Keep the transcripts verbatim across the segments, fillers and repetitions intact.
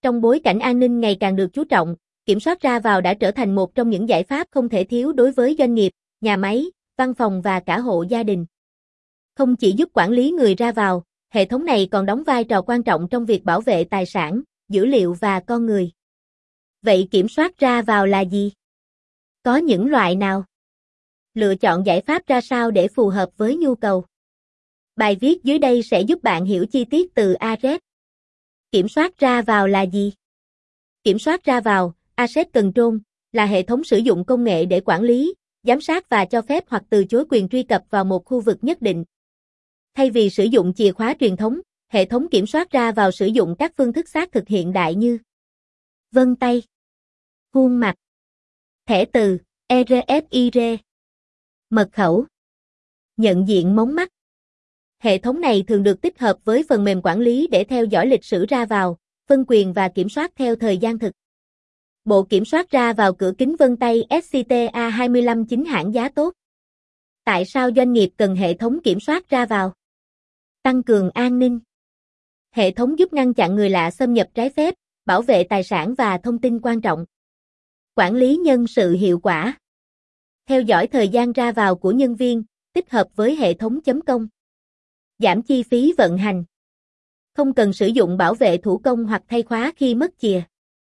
Trong bối cảnh an ninh ngày càng được chú trọng, kiểm soát ra vào đã trở thành một trong những giải pháp không thể thiếu đối với doanh nghiệp, nhà máy, văn phòng và cả hộ gia đình. Không chỉ giúp quản lý người ra vào, hệ thống này còn đóng vai trò quan trọng trong việc bảo vệ tài sản, dữ liệu và con người. Vậy kiểm soát ra vào là gì? Có những loại nào? Lựa chọn giải pháp ra sao để phù hợp với nhu cầu? Bài viết dưới đây sẽ giúp bạn hiểu chi tiết từ A Z. Kiểm soát ra vào là gì? Kiểm soát ra vào, Access Control, là hệ thống sử dụng công nghệ để quản lý, giám sát và cho phép hoặc từ chối quyền truy cập vào một khu vực nhất định. Thay vì sử dụng chìa khóa truyền thống, hệ thống kiểm soát ra vào sử dụng các phương thức xác thực hiện đại như vân tay, khuôn mặt, thẻ từ, e rờ ép i rờ, mật khẩu, nhận diện mống mắt. Hệ thống này thường được tích hợp với phần mềm quản lý để theo dõi lịch sử ra vào, phân quyền và kiểm soát theo thời gian thực. Bộ kiểm soát ra vào cửa kính vân tay S C T A hai lăm chính hãng giá tốt. Tại sao doanh nghiệp cần hệ thống kiểm soát ra vào? Tăng cường an ninh. Hệ thống giúp ngăn chặn người lạ xâm nhập trái phép, bảo vệ tài sản và thông tin quan trọng. Quản lý nhân sự hiệu quả. Theo dõi thời gian ra vào của nhân viên, tích hợp với hệ thống chấm công. Giảm chi phí vận hành. Không cần sử dụng bảo vệ thủ công hoặc thay khóa khi mất chìa.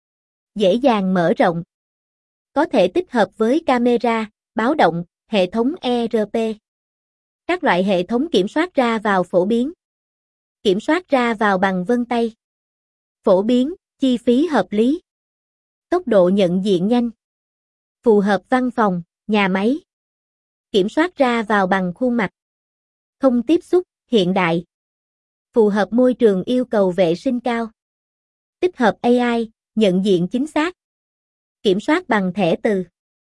Dễ dàng mở rộng. Có thể tích hợp với camera, báo động, hệ thống E R P. Các loại hệ thống kiểm soát ra vào phổ biến. Kiểm soát ra vào bằng vân tay. Phổ biến, chi phí hợp lý. Tốc độ nhận diện nhanh. Phù hợp văn phòng, nhà máy. Kiểm soát ra vào bằng khuôn mặt. Không tiếp xúc, hiện đại. Phù hợp môi trường yêu cầu vệ sinh cao. Tích hợp A I, nhận diện chính xác. Kiểm soát bằng thẻ từ.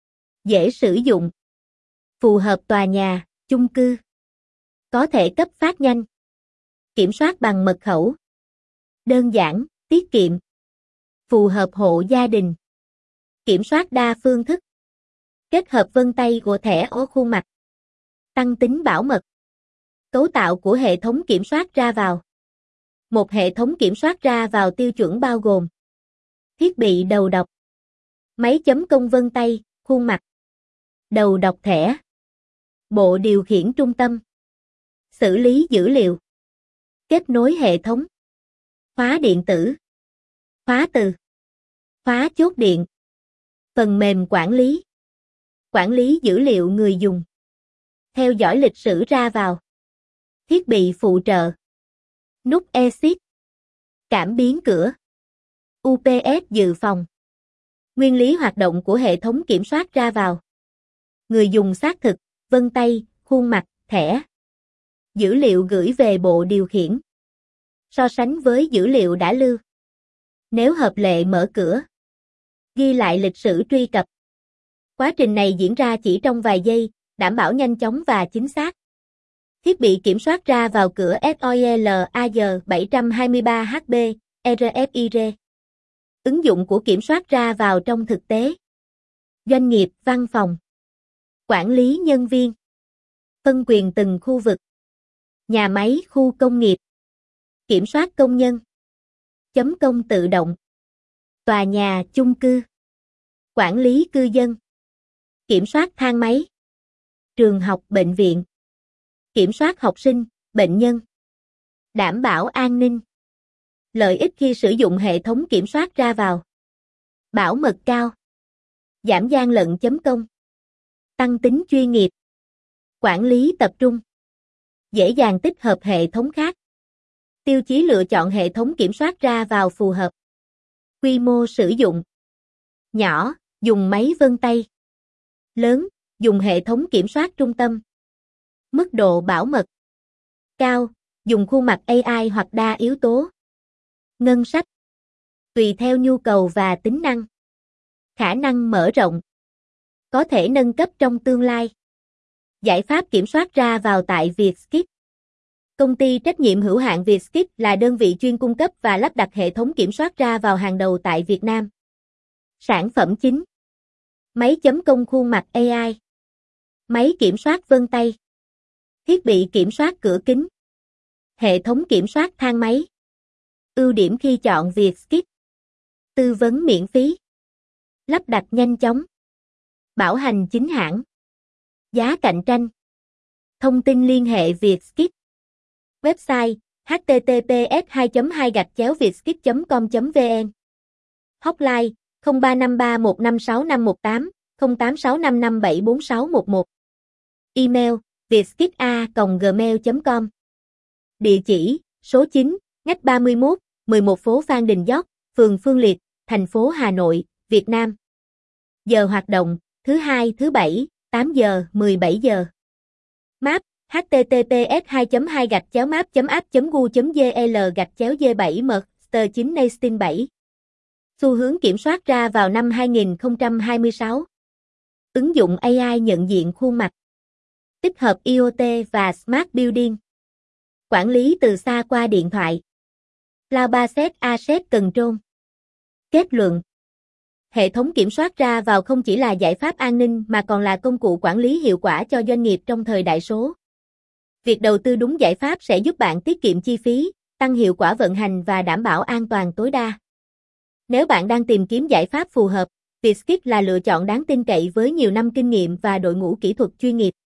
Dễ sử dụng. Phù hợp tòa nhà, chung cư. Có thể cấp phát nhanh. Kiểm soát bằng mật khẩu. Đơn giản, tiết kiệm. Phù hợp hộ gia đình. Kiểm soát đa phương thức. Kết hợp vân tay của thẻ ở khuôn mặt. Tăng tính bảo mật. Cấu tạo của hệ thống kiểm soát ra vào. Một hệ thống kiểm soát ra vào tiêu chuẩn bao gồm thiết bị đầu đọc, máy chấm công vân tay, khuôn mặt, đầu đọc thẻ, bộ điều khiển trung tâm, xử lý dữ liệu, kết nối hệ thống, khóa điện tử, khóa từ, khóa chốt điện, phần mềm quản lý, quản lý dữ liệu người dùng, theo dõi lịch sử ra vào, thiết bị phụ trợ, nút exit, cảm biến cửa, U P S dự phòng. Nguyên lý hoạt động của hệ thống kiểm soát ra vào. Người dùng xác thực, vân tay, khuôn mặt, thẻ. Dữ liệu gửi về bộ điều khiển. So sánh với dữ liệu đã lưu. Nếu hợp lệ mở cửa. Ghi lại lịch sử truy cập. Quá trình này diễn ra chỉ trong vài giây, đảm bảo nhanh chóng và chính xác. Thiết bị kiểm soát ra vào cửa SOILAZ bảy hai ba H B, R F I R. Ứng dụng của kiểm soát ra vào trong thực tế. Doanh nghiệp, văn phòng. Quản lý nhân viên. Phân quyền từng khu vực. Nhà máy, khu công nghiệp. Kiểm soát công nhân. Chấm công tự động. Tòa nhà, chung cư. Quản lý cư dân. Kiểm soát thang máy. Trường học, bệnh viện. Kiểm soát học sinh, bệnh nhân. Đảm bảo an ninh. Lợi ích khi sử dụng hệ thống kiểm soát ra vào. Bảo mật cao. Giảm gian lận chấm công. Tăng tính chuyên nghiệp. Quản lý tập trung. Dễ dàng tích hợp hệ thống khác. Tiêu chí lựa chọn hệ thống kiểm soát ra vào phù hợp. Quy mô sử dụng. Nhỏ, dùng máy vân tay. Lớn, dùng hệ thống kiểm soát trung tâm. Mức độ bảo mật. Cao, dùng khuôn mặt A I hoặc đa yếu tố. Ngân sách. Tùy theo nhu cầu và tính năng. Khả năng mở rộng. Có thể nâng cấp trong tương lai. Giải pháp kiểm soát ra vào tại Vietskip. Công ty trách nhiệm hữu hạn Vietskip là đơn vị chuyên cung cấp và lắp đặt hệ thống kiểm soát ra vào hàng đầu tại Việt Nam. Sản phẩm chính. Máy chấm công khuôn mặt A I. Máy kiểm soát vân tay. Thiết bị kiểm soát cửa kính. Hệ thống kiểm soát thang máy. Ưu điểm khi chọn Vietskip. Tư vấn miễn phí. Lắp đặt nhanh chóng. Bảo hành chính hãng. Giá cạnh tranh. Thông tin liên hệ Vietskip. Website h t t p s hai chấm hai gạch chéo vietskip chấm com chấm v n. Hotline không ba năm ba một năm sáu năm một tám, không tám sáu năm năm bảy bốn sáu một một. Email vietskip a còng gmail chấm com. Địa chỉ số chín, ngách ba mươi mốt, mười một phố Phan Đình Giót, phường Phương Liệt, thành phố Hà Nội, Việt Nam. Giờ hoạt động, thứ hai, thứ bảy, tám giờ, mười bảy giờ. Map h t t p s hai chấm hai gạch chéo map chấm app chấm gu chấm g l gạch chéo g bảy master chín nastin bảy. Xu hướng kiểm soát ra vào năm hai nghìn không trăm hai mươi sáu. Ứng dụng a i nhận diện khuôn mặt. Tích hợp i o t và Smart Building. Quản lý từ xa qua điện thoại. Cloud Based Asset Control. Kết luận. Hệ thống kiểm soát ra vào không chỉ là giải pháp an ninh mà còn là công cụ quản lý hiệu quả cho doanh nghiệp trong thời đại số. Việc đầu tư đúng giải pháp sẽ giúp bạn tiết kiệm chi phí, tăng hiệu quả vận hành và đảm bảo an toàn tối đa. Nếu bạn đang tìm kiếm giải pháp phù hợp, Vietskip là lựa chọn đáng tin cậy với nhiều năm kinh nghiệm và đội ngũ kỹ thuật chuyên nghiệp.